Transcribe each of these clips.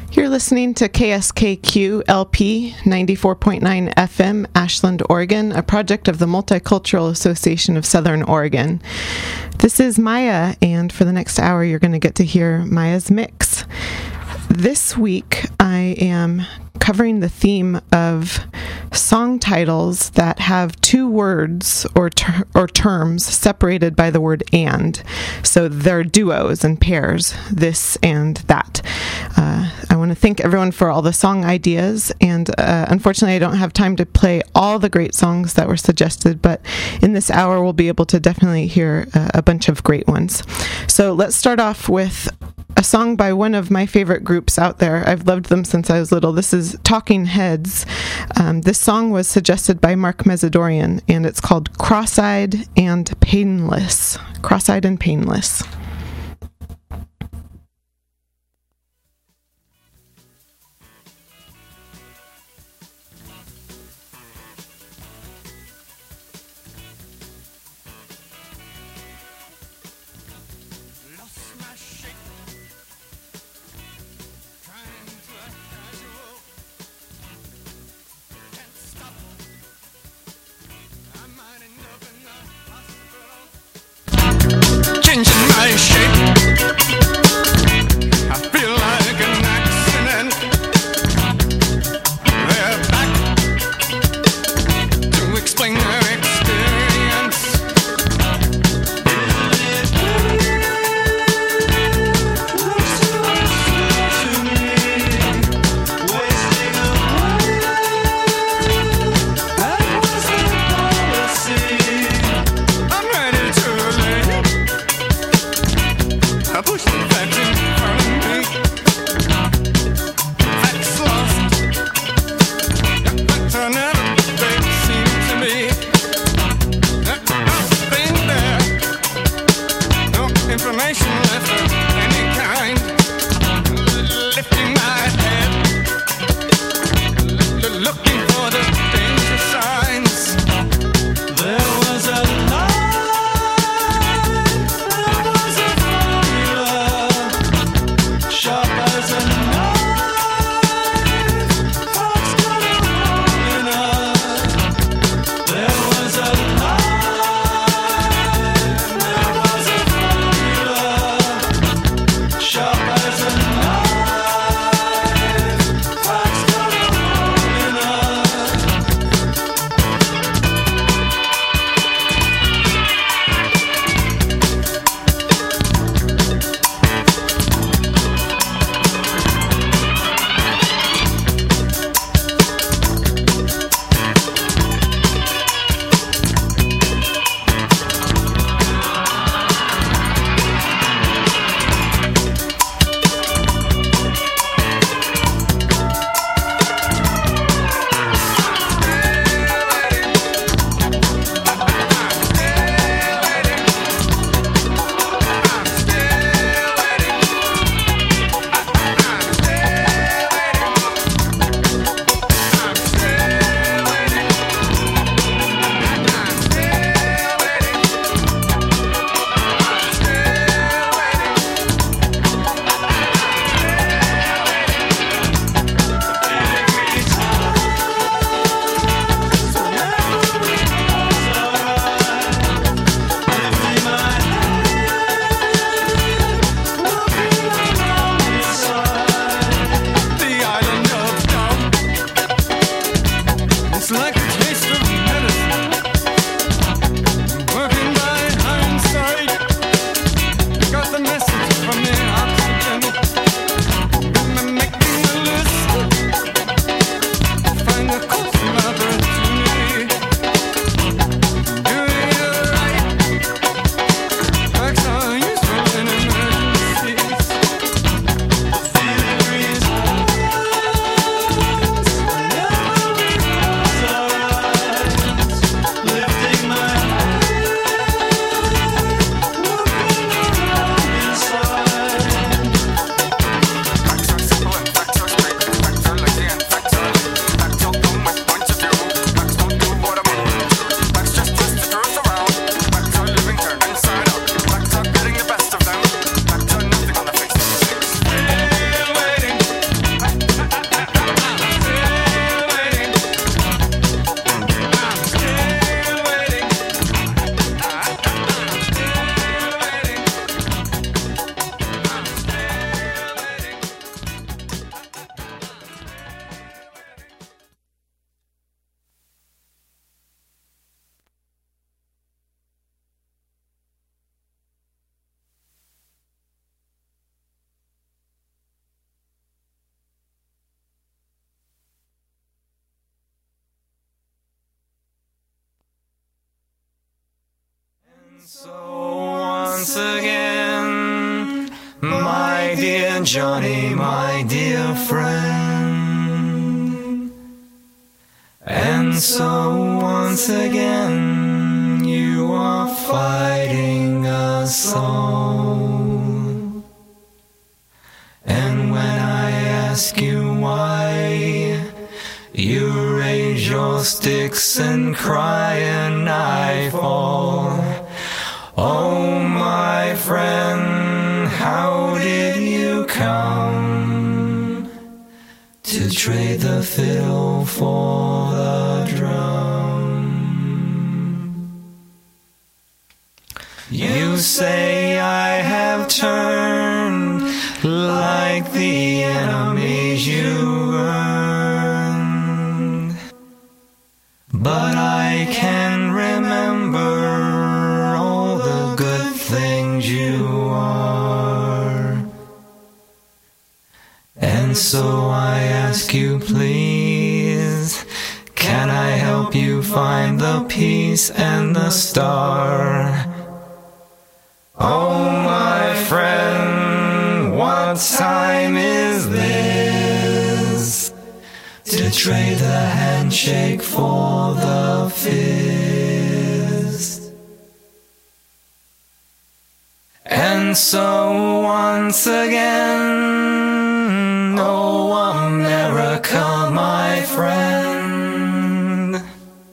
You're listening to KSKQ LP 94.9 FM, Ashland, Oregon, a project of the Multicultural Association of Southern Oregon. This is Maya, and for the next hour, you're going to get to hear Maya's mix. This week, I am covering the theme of song titles that have two words or terms separated by the word and. So they're duos and pairs, this and that. I want to thank everyone for all the song ideas, and unfortunately I don't have time to play all the great songs that were suggested, but in this hour we'll be able to definitely hear a bunch of great ones. So let's start off with a song by one of my favorite groups out there. I've loved them since I was little. This is Talking Heads. This song was suggested by Mark Mesidorian, and it's called Cross-Eyed and Painless. Cross-Eyed and Painless. Changing my shape, I feel like an accident. They're back to explain their experience. I'm ready to lay So once again, my dear Johnny, my dear friend, and so once again you are fighting a soul. And when I ask you why, you raise your sticks and cry and I fall. Oh, my friend, how did you come to trade the fiddle for the drum? You say I have turned like the enemies you earned, but I can remember all the good things you are. And so I ask you, please, can I help you find the peace and the star? Oh, my friend, what time is this to trade the handshake for the fist? And so once again, oh, America, my friend.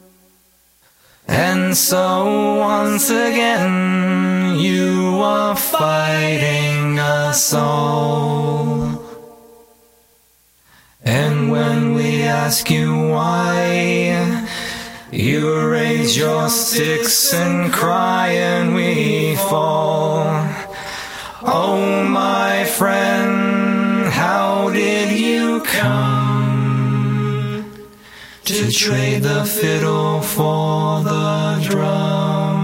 And so once again, you are fighting a soul. And when we ask you why, you raise your sticks and cry and we fall. Oh, my friend, how did you come to trade the fiddle for the drum?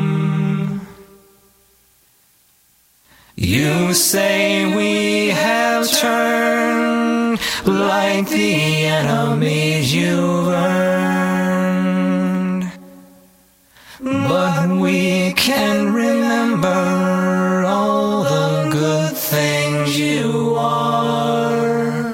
You say we have turned like the enemies you've earned, but we can remember all the good things you are.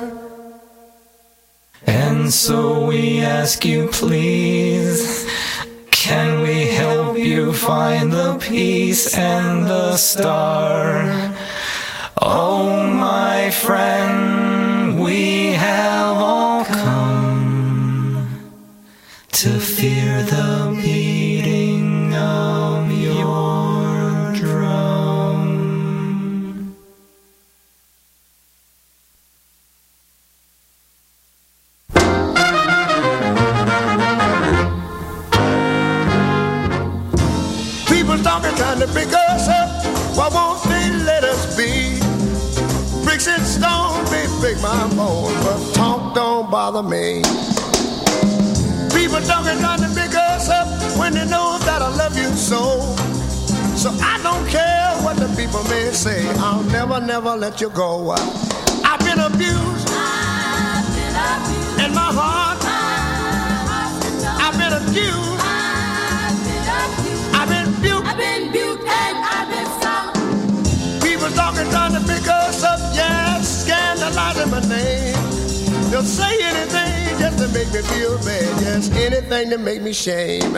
And so we ask you, please, can we help you find the peace and the star? Oh, my friend, we have all come to fear the beating of your drum. People talking, trying to pick us up. Why won't they let us be? Bricks and stones may break my bones, but talk don't bother me. People talking, trying to pick us up when they know that I love you so. So I don't care what the people may say. I'll never, never let you go. I've been abused. In my heart. I've been abused. I've been buked and I've been stung. People talking, trying to pick us up, yes, scandalizing my name. They'll say anything just to make me feel bad, yes, anything to make me shame.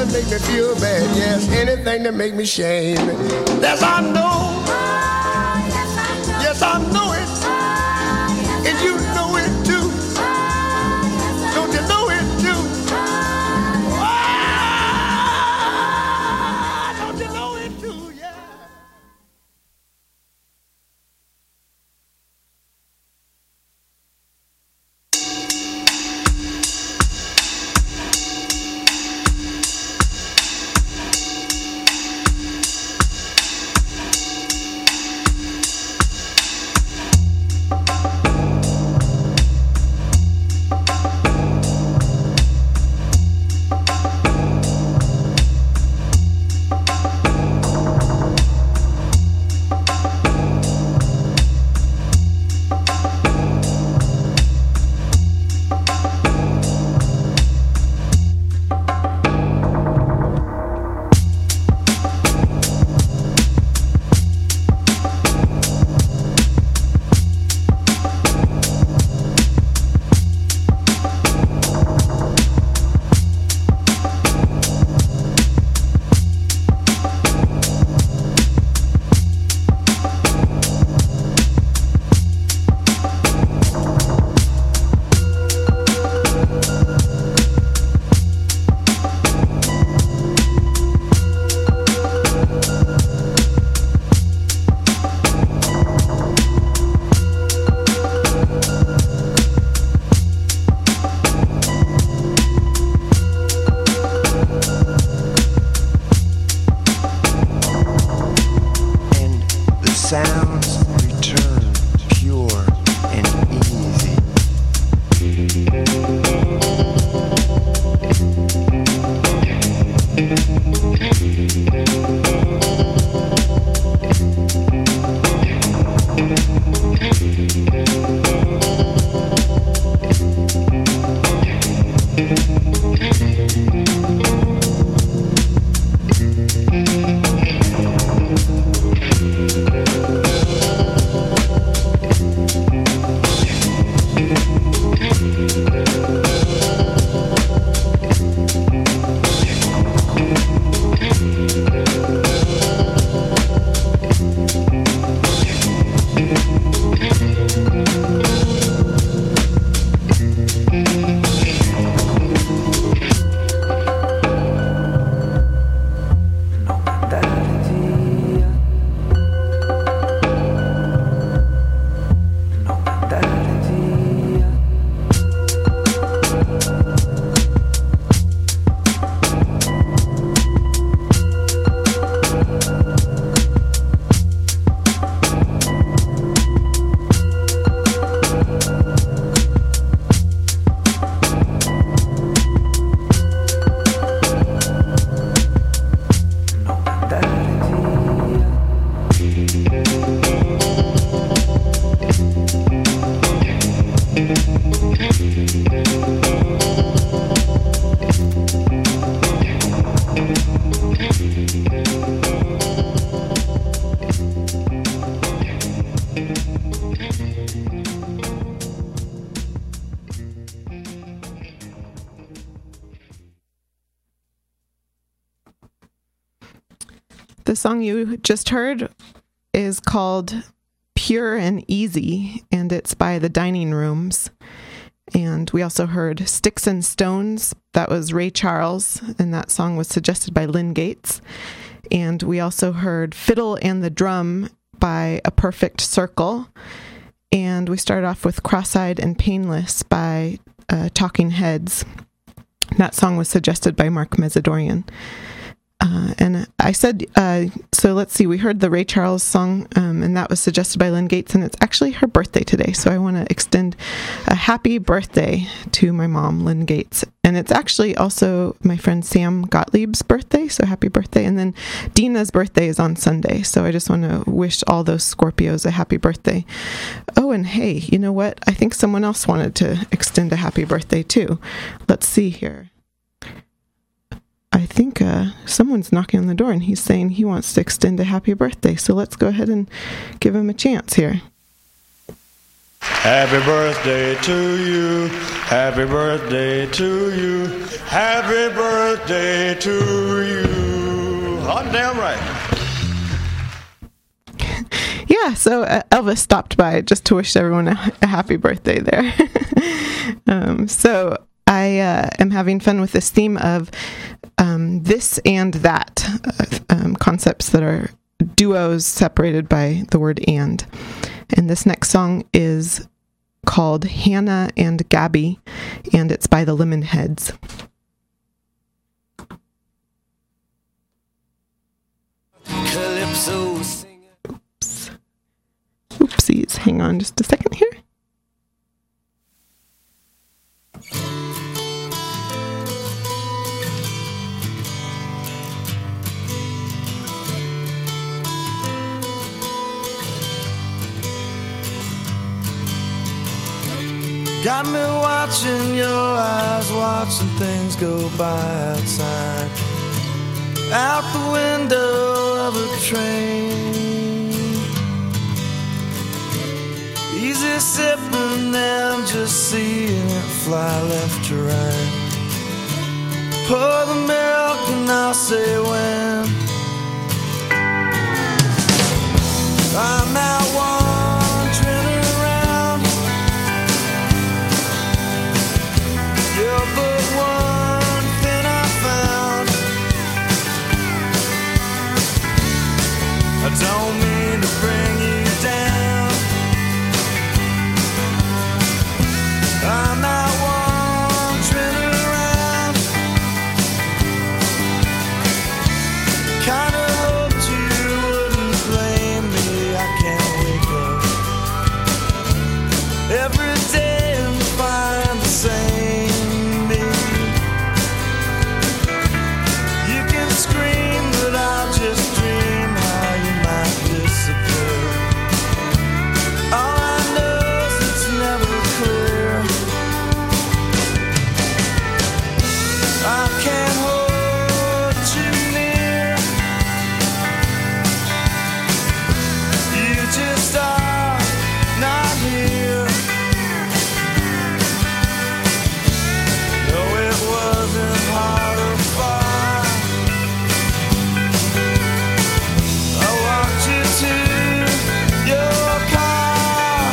to make me feel bad, yes, anything to make me shame. Yes, I know. Yes, I know it. And you know it too. Don't you know it too? Don't you know it too? Yeah. Sounds return pure and easy. The song you just heard is called Pure and Easy, and it's by the Dining Rooms. And we also heard Sticks and Stones. That was Ray Charles, and that song was suggested by Lynn Gates. And we also heard Fiddle and the Drum by A Perfect Circle. And we started off with Cross-Eyed and Painless by Talking Heads. That song was suggested by Mark Mesidorian. And I said, so let's see, we heard the Ray Charles song, and that was suggested by Lynn Gates, and it's actually her birthday today. So I want to extend a happy birthday to my mom, Lynn Gates. And it's actually also my friend Sam Gottlieb's birthday, so happy birthday. And then Dina's birthday is on Sunday, so I just want to wish all those Scorpios a happy birthday. Oh, and hey, you know what? I think someone else wanted to extend a happy birthday too. Let's see here. I think someone's knocking on the door, and he's saying he wants to extend a happy birthday. So let's go ahead and give him a chance here. Happy birthday to you. Happy birthday to you. Happy birthday to you. Hot damn right. Yeah, so Elvis stopped by just to wish everyone a happy birthday there. So I am having fun with this theme of this and that, concepts that are duos separated by the word and. And this next song is called Hannah and Gabby, and it's by the Lemonheads. Calypso. Oops. Oopsies. Hang on just a second here. Got me watching your eyes, watching things go by outside, out the window of a train. Easy sipping and just seeing it fly left to right. Pour the milk and I'll say when. I'm out wandering around. You're but one thing I found. I don't mean to bring you down. I'm out wandering around. Kinda hoped you wouldn't blame me. I can't wake up every day and find the same me. You can scream, but I'll just dream how you might disappear. All I know is it's never clear. I can't hold you near. You just are not here. No, it wasn't hard or far. I walked you to your car.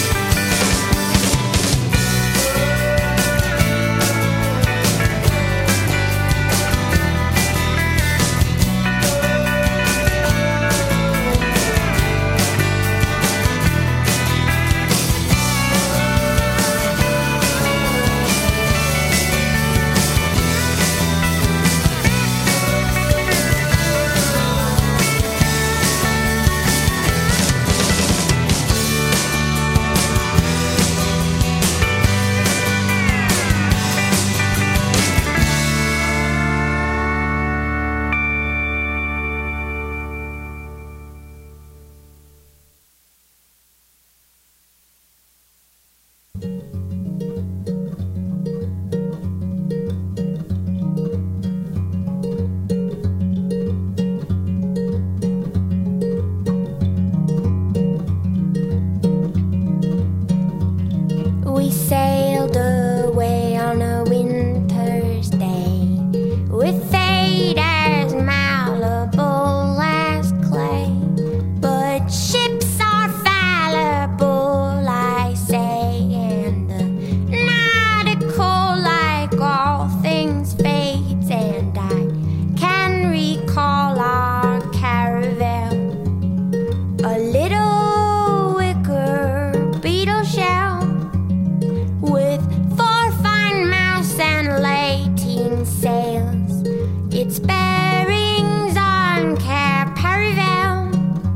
We sailed away on a winter's day with fate as malleable as clay. But ships are fallible, I say, and the nautical, like all things, fades. And I can recall our caravan, a little wicker beetle shell with 4 fine masts and 18 sails. Its bearings on Cape Paravel.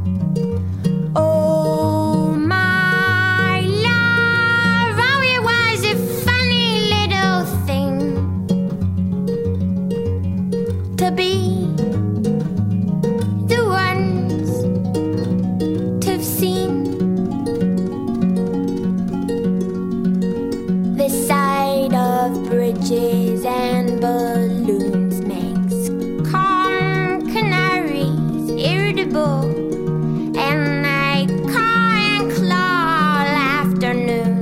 Oh my love, oh it was a funny little thing to be the ones to've seen. The sight of bridges and balloons makes calm canaries irritable, and I caw and claw all afternoon.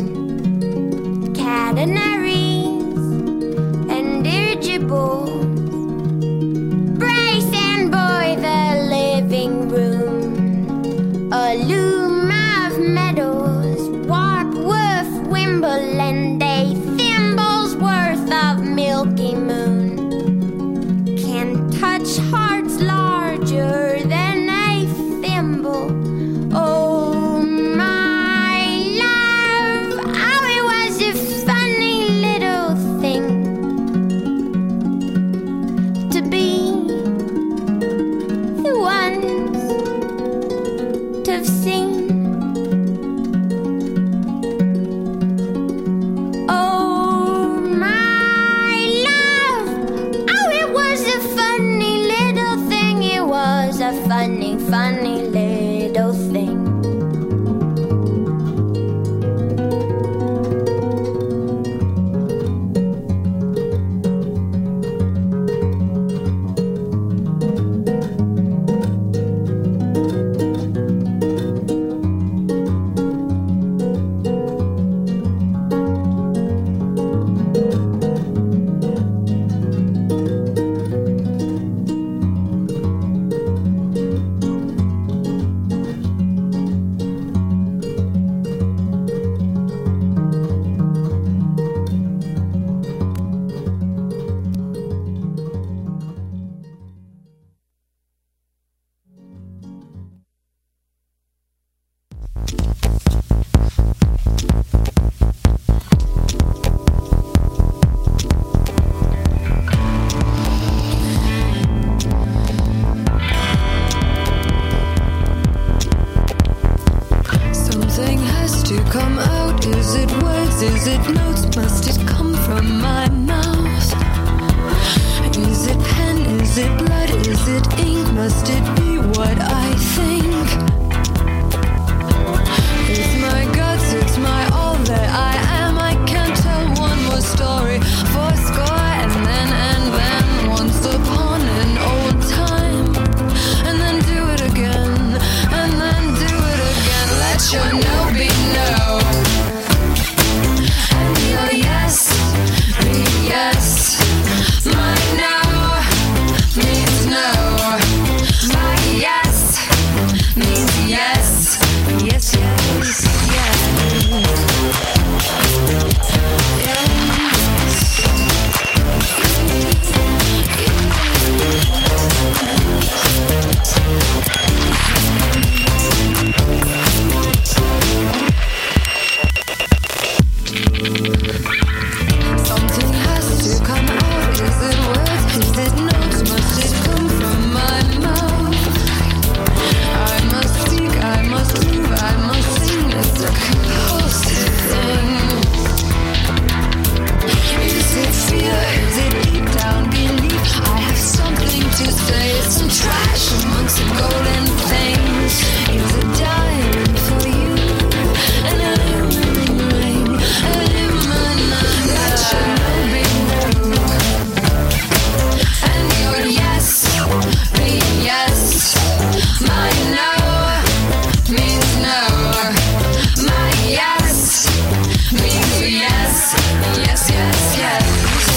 Something has to come out. Is it words? Is it notes? Must it come from my mouth? Is it pen? Is it blood? Is it ink? Must it be what I think? It's my guts, it's my all that I am. I can't tell one more story for a score, and then once upon an old time, and then do it again, and then do it again. Let your no be no, and your yes be yes. My no means no, my yes means yes, yes, yes, yes. Something has to come out. Is it words? Is it notes? Must it come from my mouth? I must speak, I must move, I must sing. It's a compulsive thing. Is it fear? Is it deep down beneath? I have something to say. It's some trash amongst some golden things. Is it dying for you? And a human ring, a human let your no be no, and your yes be yes. My no means no, my yes means yes, yes, yes, yes.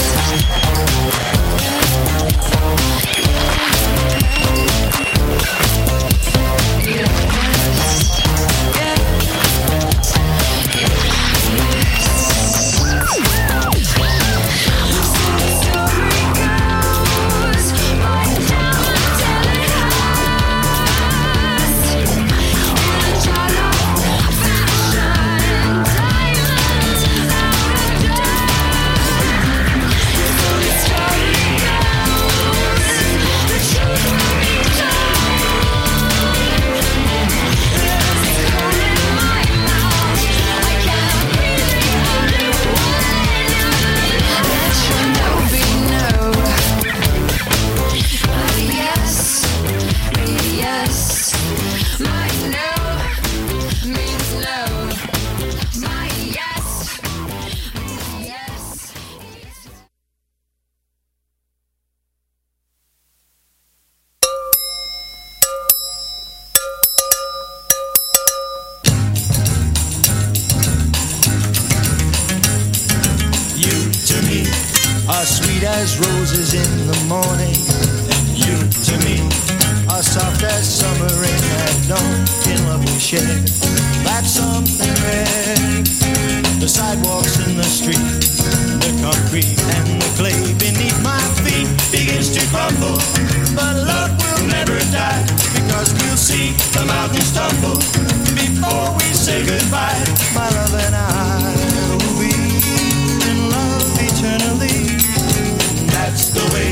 Are sweet as roses in the morning, and you to me are soft as summer rain at dawn. In love we share, that's something rare. The sidewalks in the street, the concrete and the clay beneath my feet begins to crumble, but love will never die, because we'll see the mountains tumble before we say goodbye. My love and I will be in love eternally. That's the way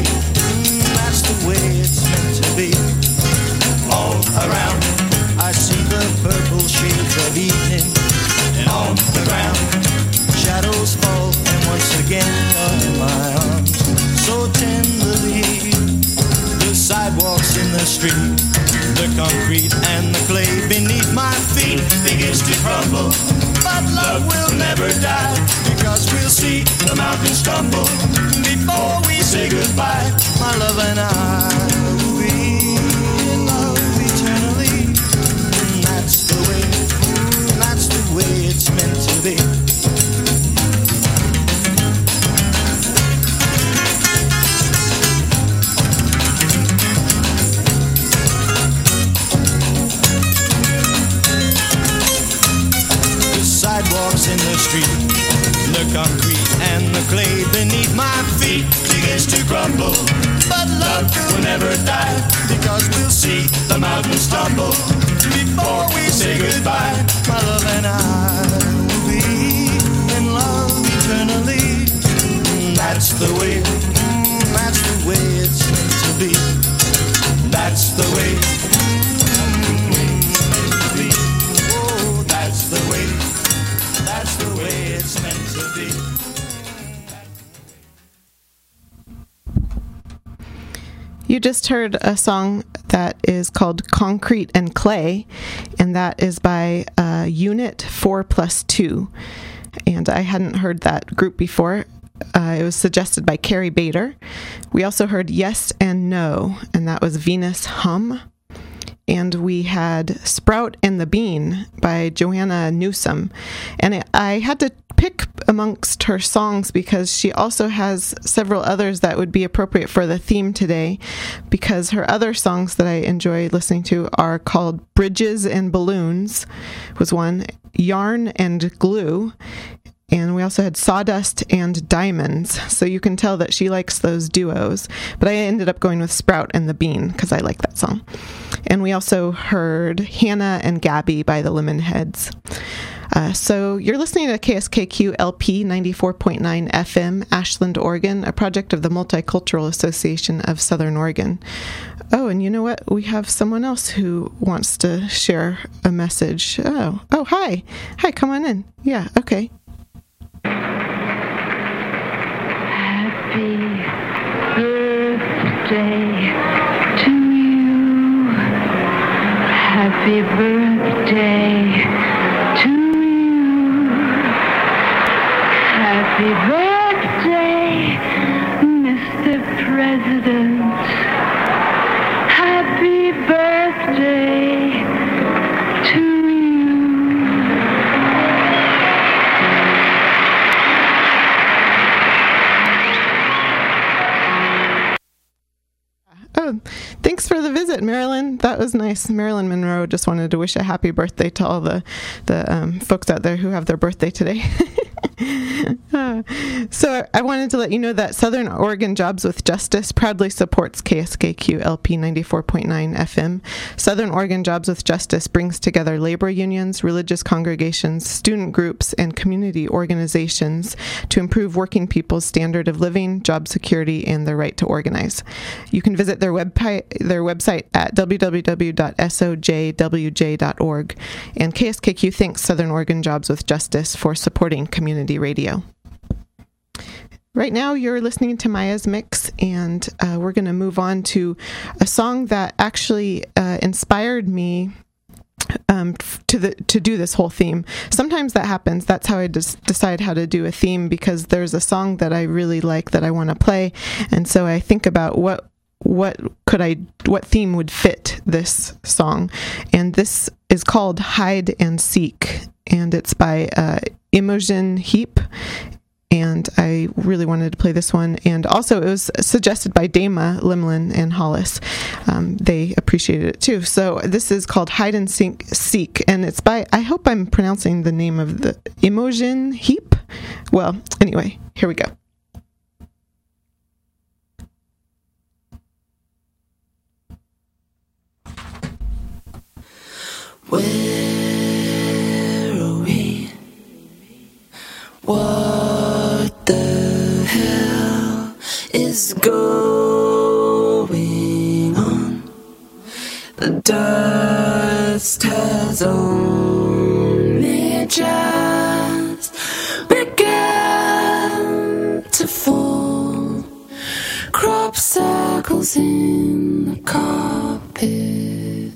it's meant to be. All around I see the purple shades of evening, and on the ground shadows fall, and once again you're in my arms so tenderly. The sidewalks in the street, the concrete and the clay beneath my feet begins to crumble, but love will never die, because we'll see the mountains tumble before we say goodbye. My love and I will be in love eternally. That's the way it's meant to be. The sidewalks in the street, the concrete and the clay beneath my feet begins to crumble, but love will never die, because we'll see the mountains tumble before we say goodbye. You just heard a song that is called Concrete and Clay, and that is by Unit 4+2. And I hadn't heard that group before. It was suggested by Carrie Bader. We also heard Yes and No, and that was Venus Hum. And we had Sprout and the Bean by Joanna Newsom. And I had to pick amongst her songs because she also has several others that would be appropriate for the theme today, because her other songs that I enjoy listening to are called Bridges and Balloons was one, Yarn and Glue, and we also had Sawdust and Diamonds. So you can tell that she likes those duos. But I ended up going with Sprout and the Bean because I like that song. And we also heard Hannah and Gabby by the Lemonheads. So you're listening to KSKQ LP 94.9 FM, Ashland, Oregon, a project of the Multicultural Association of Southern Oregon. Oh, and you know what? We have someone else who wants to share a message. Oh, hi. Hi, come on in. Yeah, okay. Happy birthday to you. Happy birthday to you. Happy birthday, Mr. President. Happy birthday to you. Oh, thanks for the visit, Marilyn. That was nice. Marilyn Monroe just wanted to wish a happy birthday to all the folks out there who have their birthday today. So I wanted to let you know that Southern Oregon Jobs with Justice proudly supports KSKQ LP 94.9 FM. Southern Oregon Jobs with Justice brings together labor unions, religious congregations, student groups, and community organizations to improve working people's standard of living, job security, and their right to organize. You can visit their website at www.sojwj.org. And KSKQ thanks Southern Oregon Jobs with Justice for supporting community radio. Right now, you're listening to Maya's Mix, and we're going to move on to a song that actually inspired me to do this whole theme. Sometimes that happens. That's how I decide how to do a theme, because there's a song that I really like that I want to play, and so I think about what theme would fit this song. And this is called Hide and Seek, and it's by Imogen Heap. And I really wanted to play this one. And also, it was suggested by Dama, Limlin, and Hollis. They appreciated it too. So this is called Hide and Seek, and it's by, I hope I'm pronouncing the name of the Imogen Heap. Well, anyway, here we go. Where are we? What the hell is going on? The dust has only just begun to fall. Crop circles in the carpet,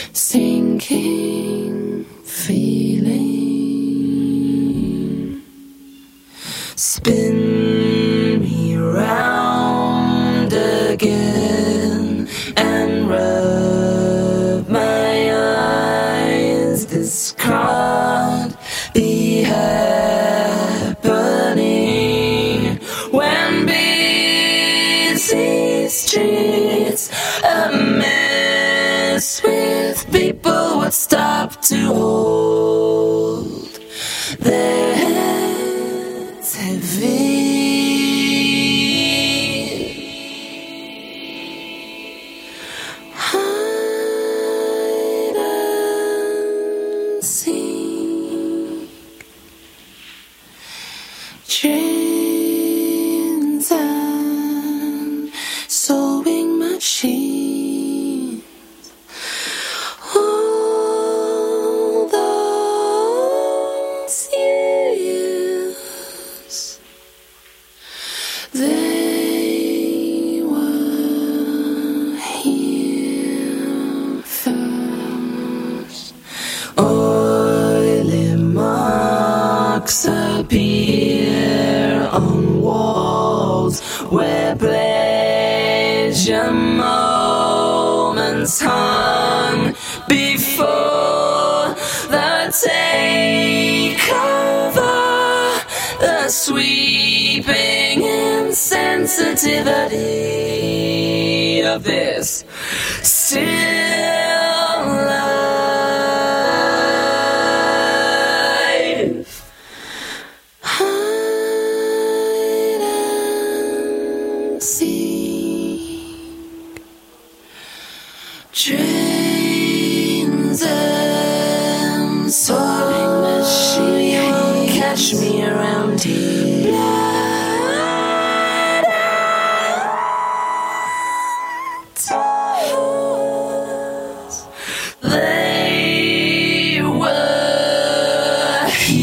sinking feeling. Spin me round again and rub my eyes. This can't be happening when busy streets a mess with people would stop to hold their heads heavy. marks appear on walls where pleasure moments hung before the takeover, the sweeping insensitivity of this still life. Hide and seek, trains and soaring machine, catch me around here. They were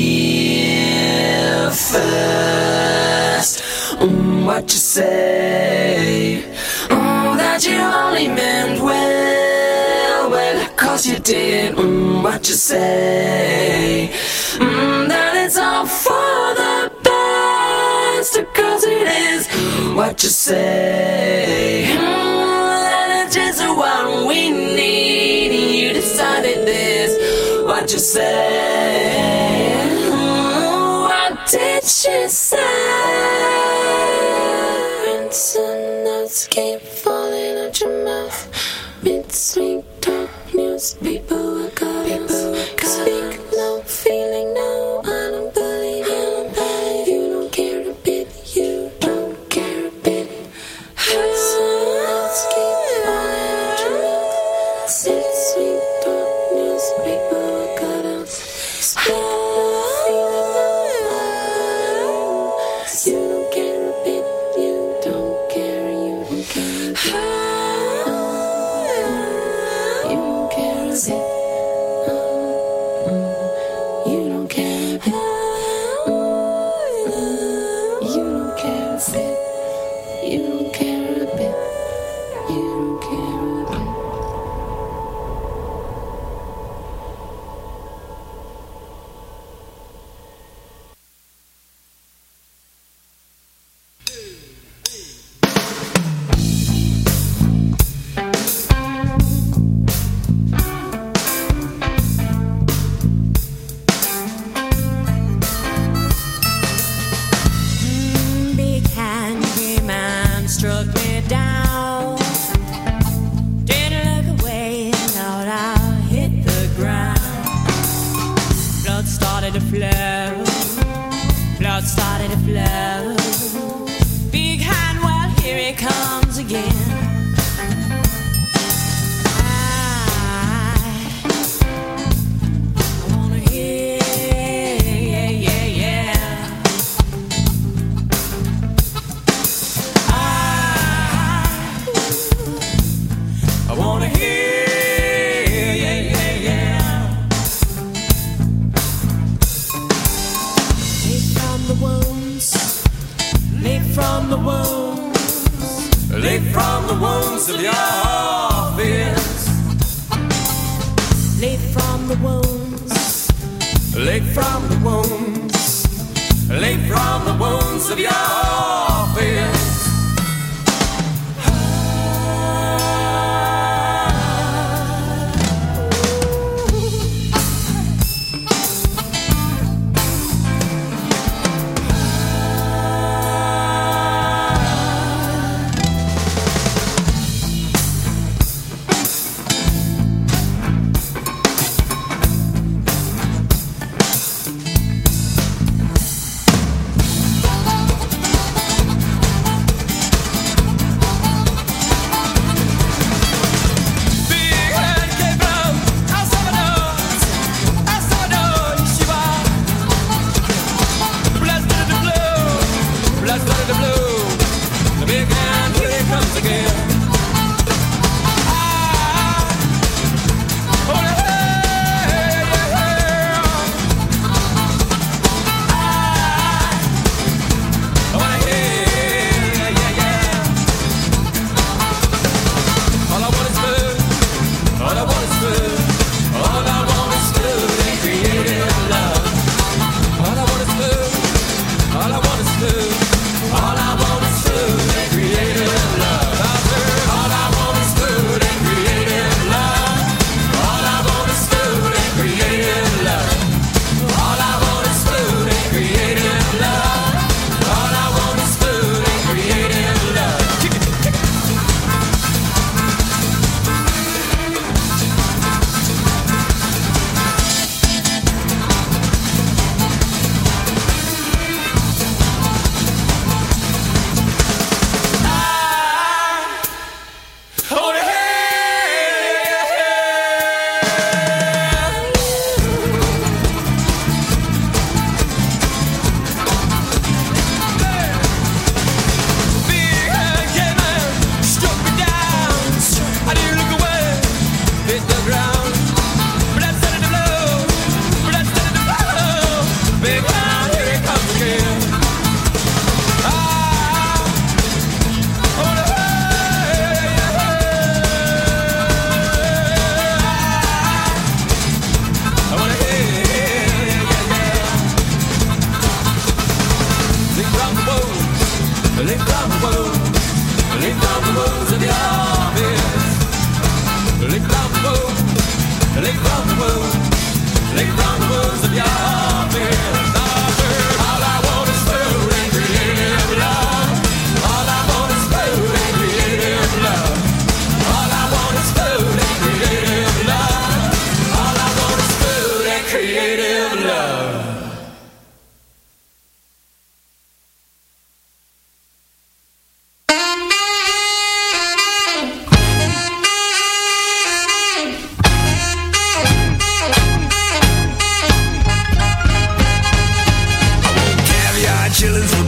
here first. What you say? Oh, that you only meant well, well, 'cause you did. What you say? That it's all for the best, 'cause it is. What you say? That it's just what we need. You decided this. What you say? What did she say? Rinse and notes keep falling out your mouth. Mid-sweet talk news, people are goddess. Speak no, feeling no, I don't believe you. You don't care a bit, you don't care a bit. Rinse and notes keep falling out your mouth. Mid-sweet talk news, people are goddess. Speak no, feeling no, you don't care a bit, you don't care, you don't care. You don't care a bit. You don't care a bit. You don't care a bit. You don't care a bit. You don't care a bit. Big hand came and struck me down. Didn't look away, thought I hit the ground. Blood started to flow. Blood started to flow. Big hand, well, here it comes again. I wanna hear, yeah, yeah, yeah. I wanna hear, yeah, yeah, yeah. Live from the wounds, live from the wounds, live from the wounds of your fears. Live from the wounds, live from the wounds, live from the wounds of your fears.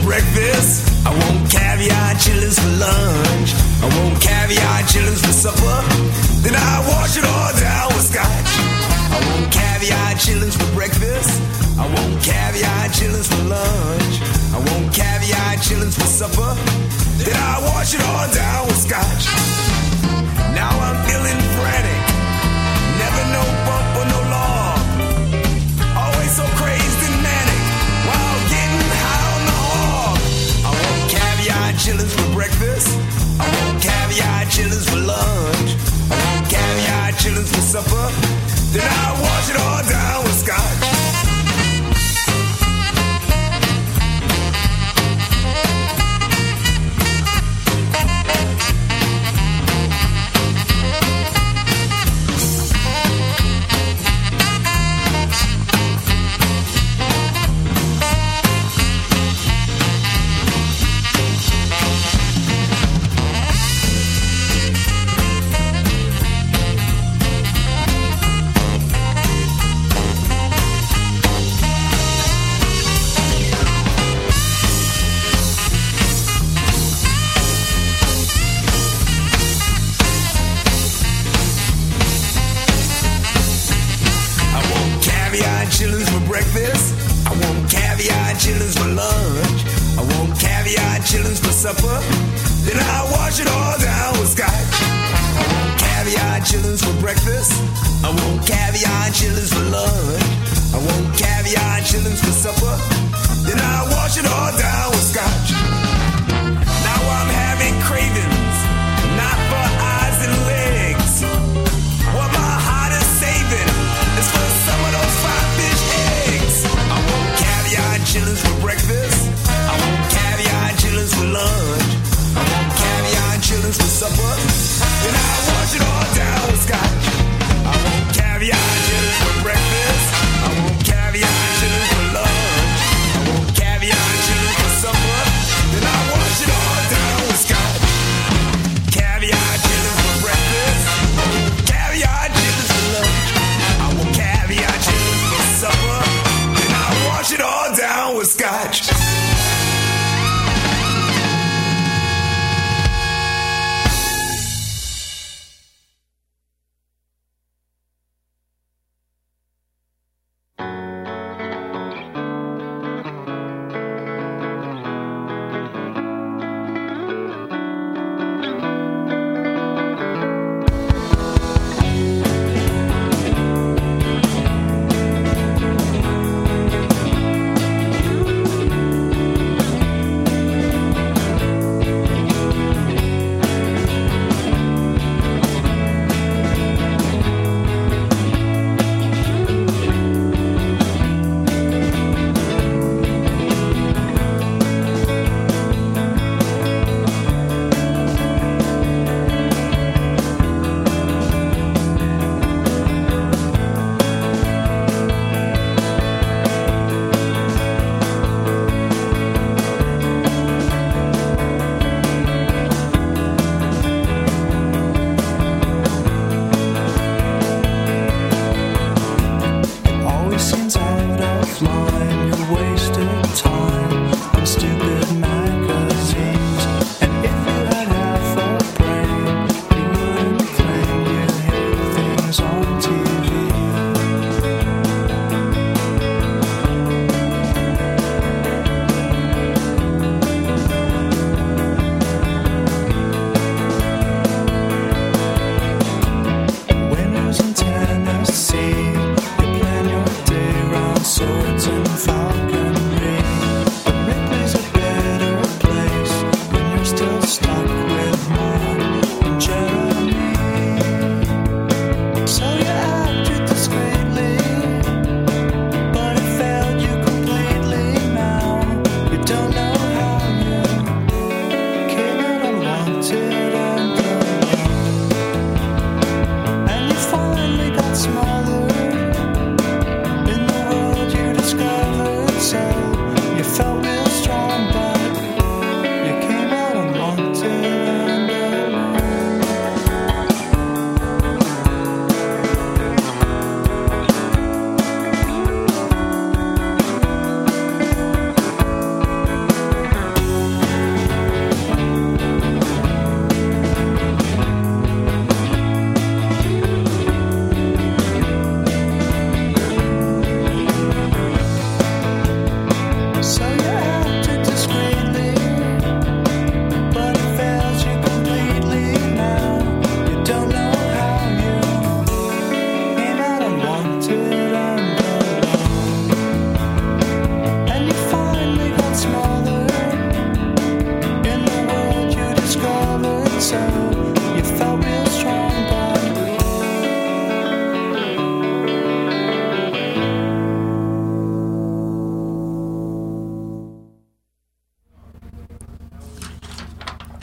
breakfast. I want caviar chillers for lunch. I want caviar chillers for supper. Then I wash it all down with scotch. I want caviar chillers for breakfast. I want caviar chillers for lunch. I want caviar chillers for supper. Then I wash it all down with scotch. Now I'm feeling frantic. Never no bump or no log. Always so crazed and manic while getting high on the hog. I want caviar chillers for breakfast. I want caviar chillers for lunch. I want caviar chillers for supper. Then I wash it all down with scotch. Chillers for breakfast. I want caviar chillers for lunch. I want caviar chillers for supper. Then I wash it all down with scotch. I want caviar chillers for breakfast. I want caviar chillers for lunch. I want caviar chillers for supper. Then I wash it all down with scotch. Now I'm having cravings, not for eyes and legs. What my heart is saving is for some of those fried fish eggs. I want caviar chillers for breakfast. I want caviar chillers for lunch. I want caviar chillers for supper. Then I wash it all down with scotch. I want caviar chillers for breakfast. I want caviar chillers for lunch. I want caviar chillers for supper. Then I wash it all down with scotch. Caviar chillers for breakfast. I want caviar chillers for lunch. I want caviar chillers for supper. Then I wash it all down with scotch.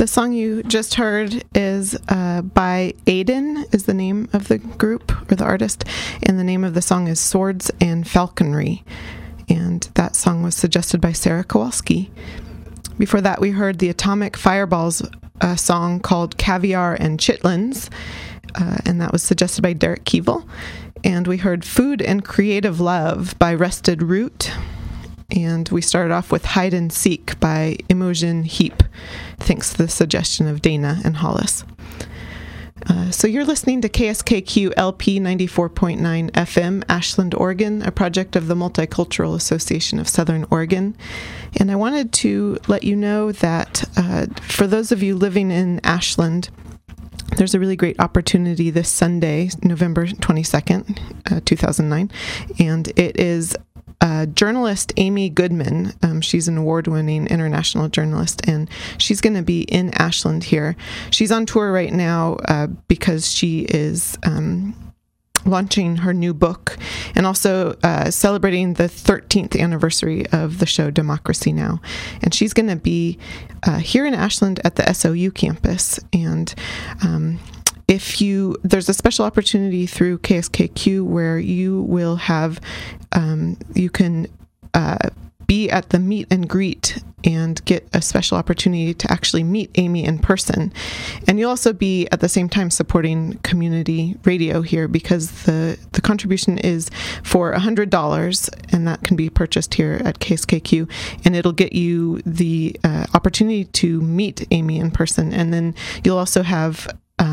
The song you just heard is by Aiden, is the name of the group or the artist, and the name of the song is Swords and Falconry. And that song was suggested by Sarah Kowalski. Before that, we heard the Atomic Fireballs song called Caviar and Chitlins, and that was suggested by Derek Keeble. And we heard Food and Creative Love by Rested Root. And we started off with Hide and Seek by Imogen Heap, thanks to the suggestion of Dana and Hollis. So you're listening to KSKQ LP 94.9 FM, Ashland, Oregon, a project of the Multicultural Association of Southern Oregon. And I wanted to let you know that for those of you living in Ashland, there's a really great opportunity this Sunday, November 22nd, 2009, and it is journalist Amy Goodman. She's an award-winning international journalist, and she's going to be in Ashland here. She's on tour right now because she is launching her new book and also celebrating the 13th anniversary of the show Democracy Now! And she's going to be here in Ashland at the SOU campus. And there's a special opportunity through KSKQ where you will have, you can be at the meet and greet and get a special opportunity to actually meet Amy in person. And you'll also be at the same time supporting community radio here because the contribution is for $100, and that can be purchased here at KSKQ, and it'll get you the opportunity to meet Amy in person. And then you'll also have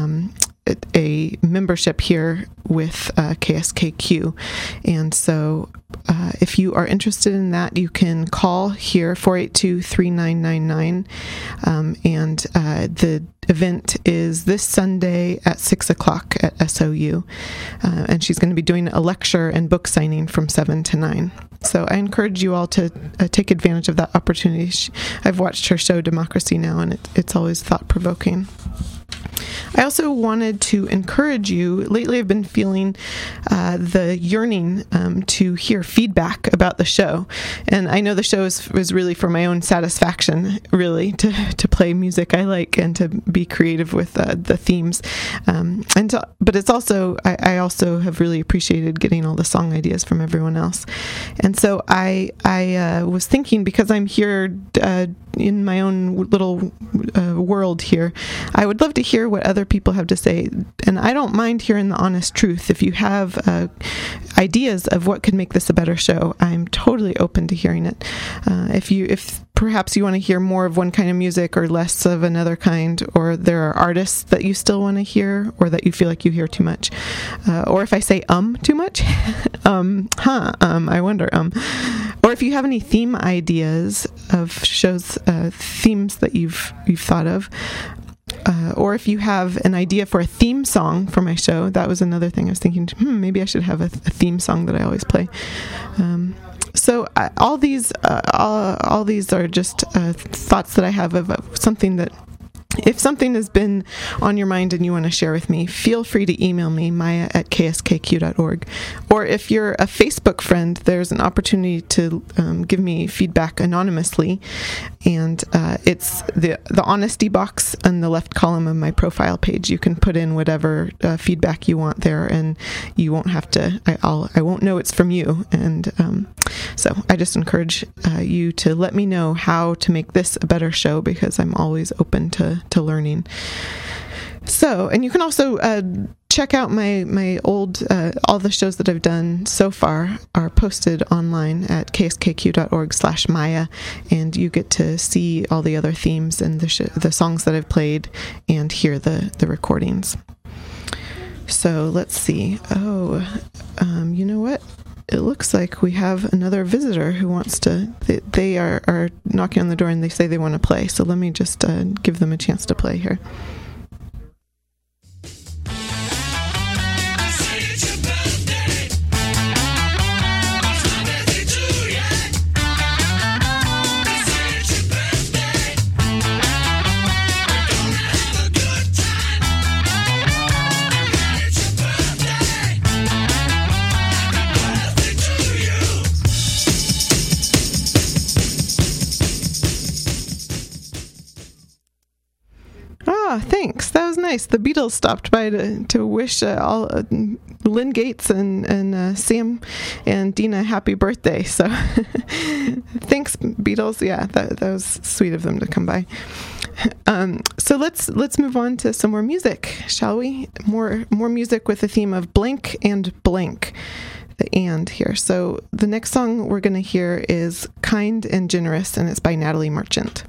a membership here with KSKQ. And so if you are interested in that, you can call here 482-3999. And the event is this Sunday at 6 o'clock at SOU. And she's going to be doing a lecture and book signing from 7 to 9. So I encourage you all to take advantage of that opportunity. I've watched her show Democracy Now! And it's always thought-provoking. I also wanted to encourage you. Lately, I've been feeling the yearning to hear feedback about the show. And I know the show is really for my own satisfaction, really, to play music I like and to be creative with the themes. But it's also, I also have really appreciated getting all the song ideas from everyone else. And so I was thinking, because I'm here in my own little world here, I would love to hear what other people have to say. And I don't mind hearing the honest truth. If you have ideas of what could make this a better show, I'm totally open to hearing it. If perhaps you want to hear more of one kind of music or less of another kind, or there are artists that you still want to hear or that you feel like you hear too much, or if I say too much, I wonder, or if you have any theme ideas of shows, themes that you've thought of, or if you have an idea for a theme song for my show. That was another thing I was thinking, maybe I should have a theme song that I always play. So all these are just thoughts that I have of something that, if something has been on your mind and you want to share with me, feel free to email me, maya@kskq.org. Or if you're a Facebook friend, there's an opportunity to give me feedback anonymously. And it's the honesty box on the left column of my profile page. You can put in whatever feedback you want there, and you won't have to, I won't know it's from you. And so I just encourage you to let me know how to make this a better show, because I'm always open to learning. So, and you can also check out my old, all the shows that I've done so far are posted online at kskq.org/Maya, and you get to see all the other themes and the songs that I've played and hear the recordings. So let's see. You know what? It looks like we have another visitor who wants to, they are knocking on the door and they say they want to play. So let me just give them a chance to play here. nice. The Beatles stopped by to wish all Lynn Gates and Sam and Dina a happy birthday. So thanks, Beatles. Yeah, that was sweet of them to come by. So let's move on to some more music, shall we? More music with the theme of blank and blank. The and here. So the next song we're going to hear is Kind and Generous, and it's by Natalie Merchant.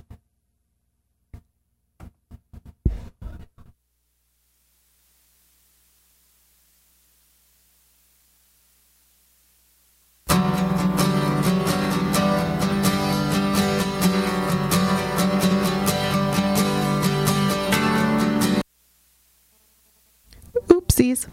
Oopsies.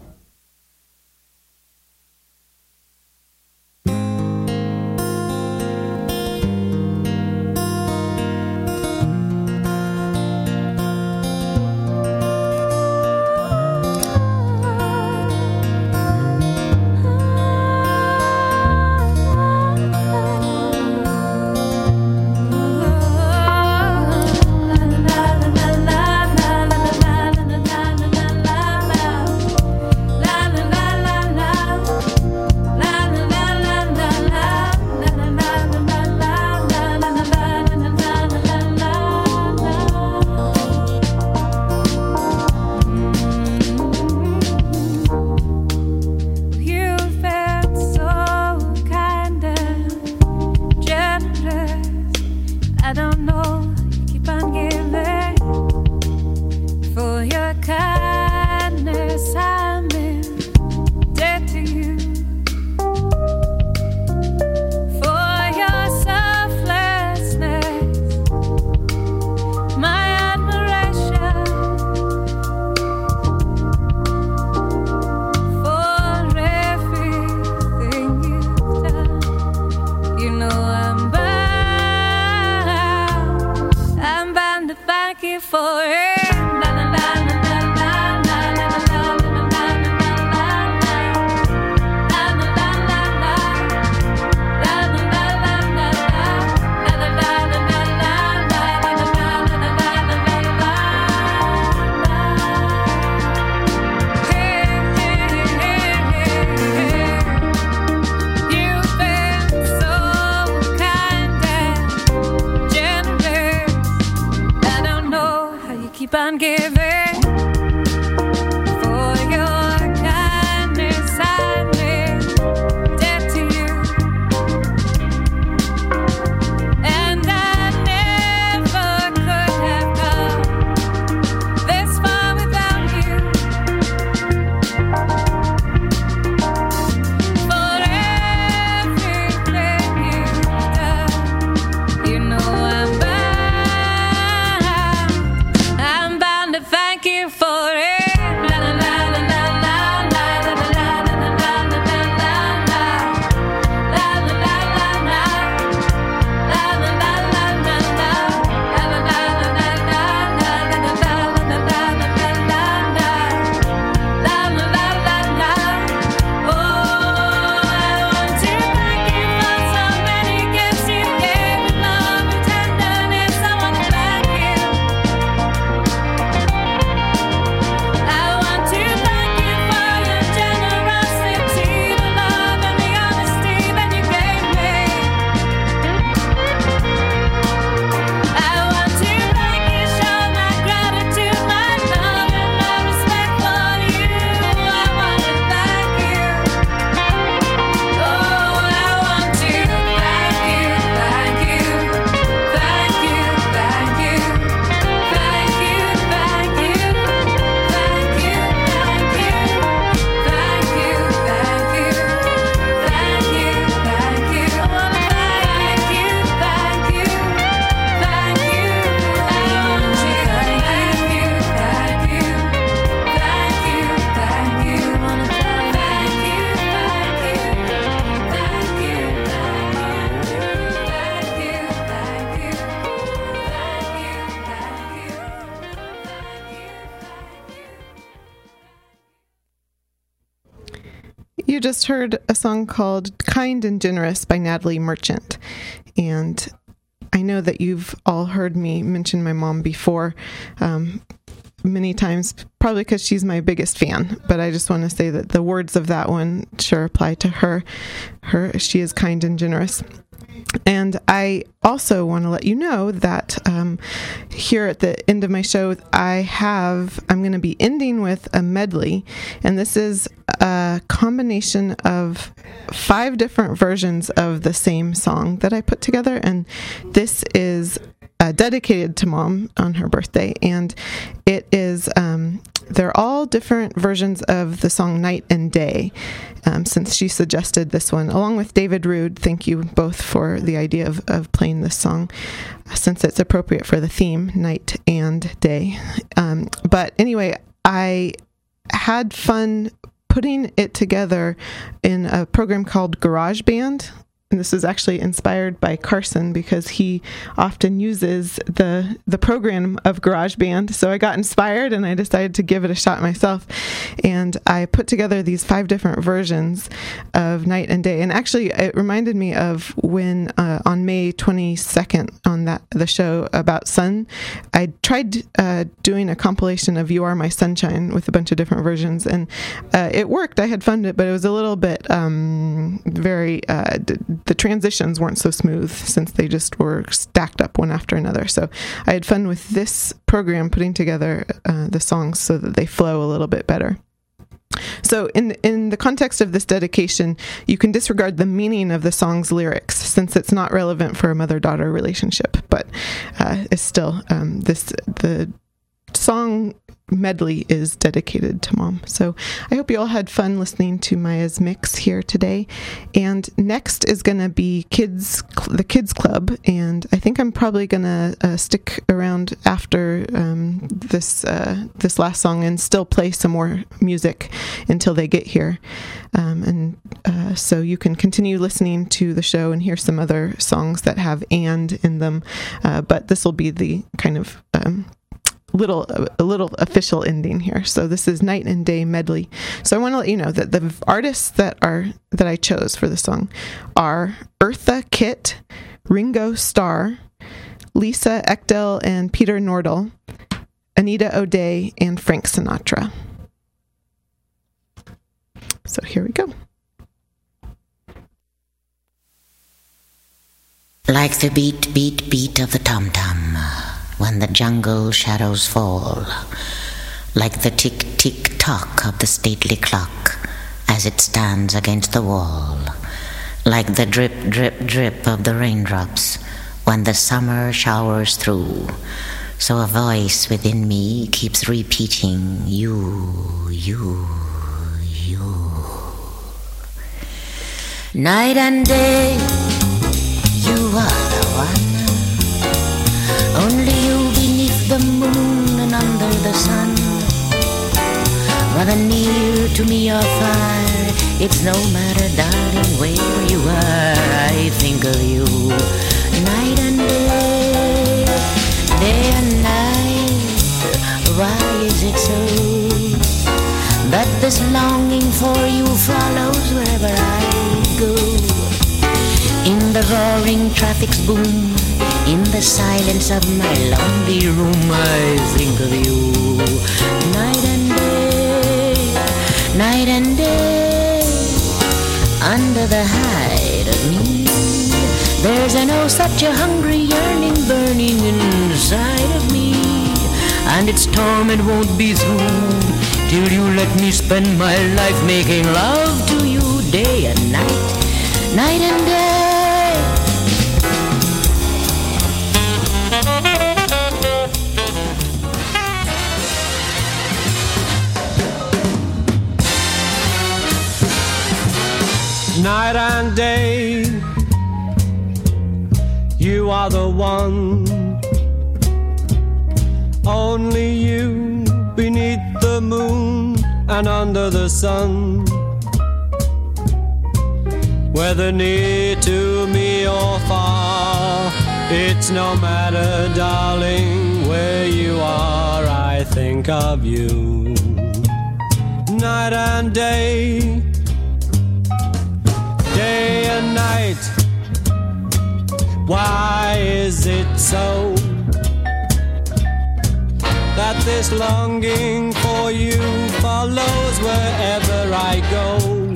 You just heard a song called Kind and Generous by Natalie Merchant. And I know that you've all heard me mention my mom before. many times, probably because she's my biggest fan. But I just want to say that the words of that one sure apply to her. She is kind and generous. And I also want to let you know that here at the end of my show, I'm going to be ending with a medley. And this is a combination of 5 different versions of the same song that I put together. And this is dedicated to Mom on her birthday. And it is, they're all different versions of the song Night and Day, since she suggested this one, along with David Rood. Thank you both for the idea of playing this song, since it's appropriate for the theme, Night and Day. But anyway, I had fun putting it together in a program called GarageBand. And this is actually inspired by Carson because he often uses the program of GarageBand. So I got inspired and I decided to give it a shot myself. And I put together these 5 different versions of Night and Day. And actually, it reminded me of when on May 22nd on the show about sun, I tried doing a compilation of You Are My Sunshine with a bunch of different versions. And it worked. I had fun, but it was a little bit the transitions weren't so smooth since they just were stacked up one after another. So I had fun with this program putting together the songs so that they flow a little bit better. So in the context of this dedication, you can disregard the meaning of the song's lyrics since it's not relevant for a mother-daughter relationship, but it's still the song medley is dedicated to Mom. So I hope you all had fun listening to Maya's mix here today. And next is going to be the Kids Club. And I think I'm probably going to stick around after this last song and still play some more music until they get here. So you can continue listening to the show and hear some other songs that have "and" in them. But this will be the kind of a little official ending here. So this is Night and Day medley. So I want to let you know that the artists that I chose for the song are Eartha Kitt, Ringo Starr, Lisa Ekdahl and Peter Nordell, Anita O'Day, and Frank Sinatra. So here we go. Like the beat, beat, beat of the tom-tom when the jungle shadows fall, like the tick, tick, tock of the stately clock as it stands against the wall, like the drip, drip, drip of the raindrops when the summer showers through. So a voice within me keeps repeating, you, you, you. Night and day, you are the one. Only you beneath the moon and under the sun. Whether near to me or far, it's no matter, darling, where you are. I think of you night and day, day and night. Why is it so that this longing for you follows wherever I go? In the roaring traffic's boom, in the silence of my lonely room, I think of you night and day, night and day. Under the hide of me, there's such a hungry yearning burning inside of me, and its torment won't be through till you let me spend my life making love to you day and night, night and day. Night and day, you are the one. Only you beneath the moon and under the sun. Whether near to me or far, it's no matter, darling, where you are, I think of you. Night and day, day and night. Why is it so that that this longing for you follows wherever I go.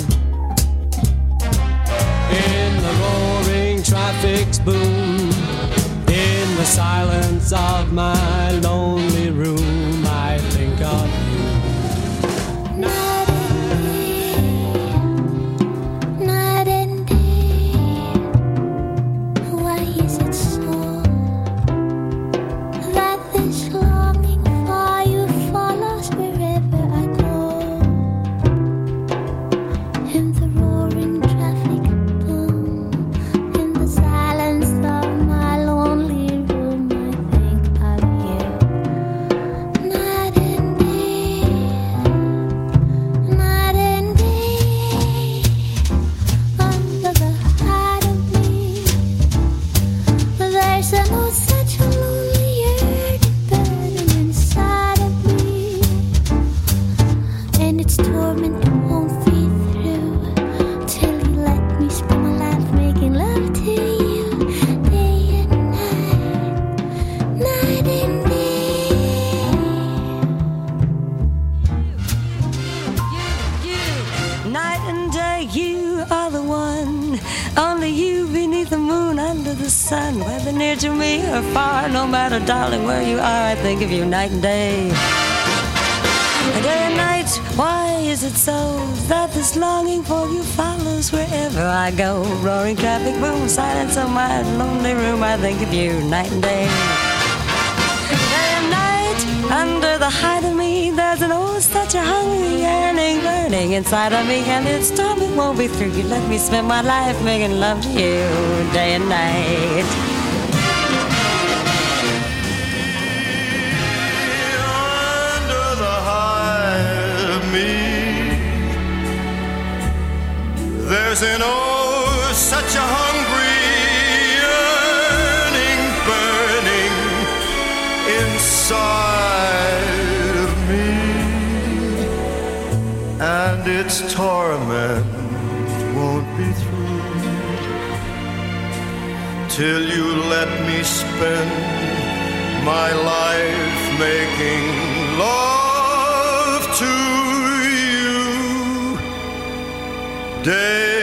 In the roaring traffic's boom, in the silence of my lonely room, I think of you. Night and day, why is it so that this longing for you follows wherever I go? In the roaring traffic boom, in the silence of my lonely room, I think of you. Night and day, night and day, under the heart of me, there's an oh such a lonely yearning burning inside of me, and its torment won't fade through till you let me spend my life making love to you, day and night, night and day. Night and day, you are the one. Only you beneath the moon, under the sun. Whether near to me or far, no matter, darling, where you are, I think of you night and day. Day and night, why is it so that this longing for you follows wherever I go? Roaring traffic boom, silence of my lonely room, I think of you night and day. Day and night, under the height of me, there's an oh such a hungry yearning burning inside of me, and its storming won't be through. You let me spend my life making love to you, day and night. Under the high of me, there's an oh such a hungry yearning burning inside of me, and its torment won't be through till you let me spend my life making love to you, day